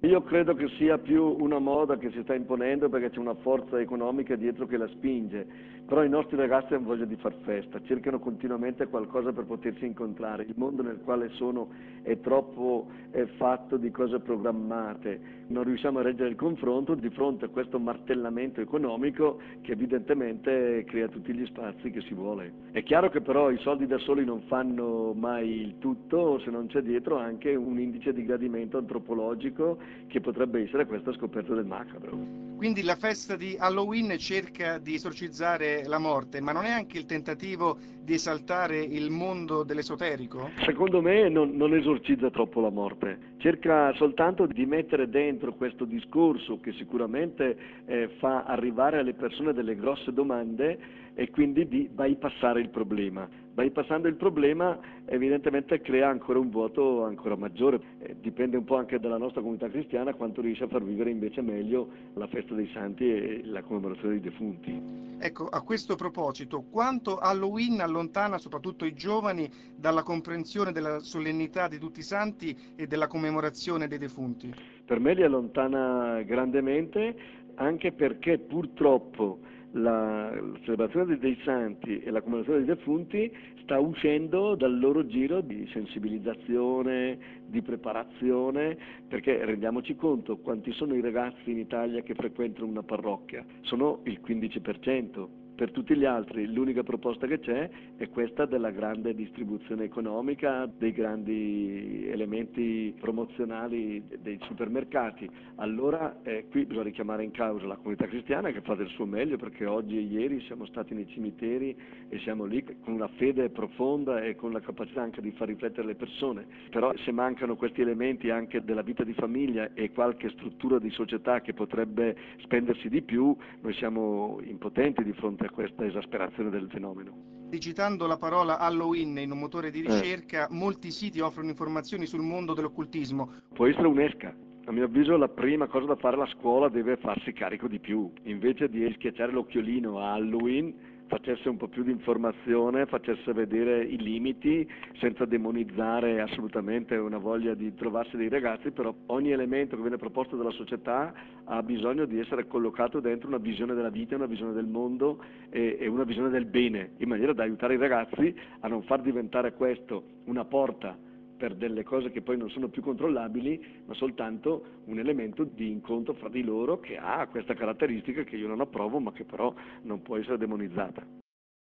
Io credo che sia più una moda che si sta imponendo perché c'è una forza economica dietro che la spinge, però i nostri ragazzi hanno voglia di far festa, cercano continuamente qualcosa per potersi incontrare. Il mondo nel quale sono è troppo fatto di cose programmate, non riusciamo a reggere il confronto di fronte a questo martellamento economico che evidentemente crea tutti gli spazi che si vuole. È chiaro che però i soldi da soli non fanno mai il tutto se non c'è dietro anche un indice di gradimento antropologico che potrebbe essere questa scoperta del macabro. Quindi la festa di Halloween cerca di esorcizzare la morte, ma non è anche il tentativo di esaltare il mondo dell'esoterico? Secondo me non esorcizza troppo la morte, cerca soltanto di mettere dentro questo discorso che sicuramente fa arrivare alle persone delle grosse domande e quindi di bypassare il problema. Bypassando il problema evidentemente crea ancora un vuoto ancora maggiore, dipende un po' anche dalla nostra comunità cristiana quanto riesce a far vivere invece meglio la festa dei santi e la commemorazione dei defunti. Ecco, a questo proposito, quanto Halloween allontana soprattutto i giovani dalla comprensione della solennità di tutti i santi e della commemorazione dei defunti? Per me li allontana grandemente, anche perché purtroppo la celebrazione dei santi e la commemorazione dei defunti sta uscendo dal loro giro di sensibilizzazione, di preparazione, perché rendiamoci conto quanti sono i ragazzi in Italia che frequentano una parrocchia, sono il 15%. Per tutti gli altri l'unica proposta che c'è è questa della grande distribuzione economica, dei grandi elementi promozionali dei supermercati. Allora qui bisogna richiamare in causa la comunità cristiana che fa del suo meglio, perché oggi e ieri siamo stati nei cimiteri e siamo lì con una fede profonda e con la capacità anche di far riflettere le persone. Però se mancano questi elementi anche della vita di famiglia e qualche struttura di società che potrebbe spendersi di più, noi siamo impotenti di fronte a questa esasperazione del fenomeno. Digitando la parola Halloween in un motore di Eh. ricerca, molti siti offrono informazioni sul mondo dell'occultismo. Può essere un'esca. A mio avviso la prima cosa da fare la scuola deve farsi carico di più, invece di schiacciare l'occhiolino a Halloween, facesse un po' più di informazione, facesse vedere i limiti senza demonizzare assolutamente una voglia di trovarsi dei ragazzi, però ogni elemento che viene proposto dalla società ha bisogno di essere collocato dentro una visione della vita, una visione del mondo e una visione del bene, in maniera da aiutare i ragazzi a non far diventare questo una porta per delle cose che poi non sono più controllabili, ma soltanto un elemento di incontro fra di loro che ha questa caratteristica che io non approvo, ma che però non può essere demonizzata.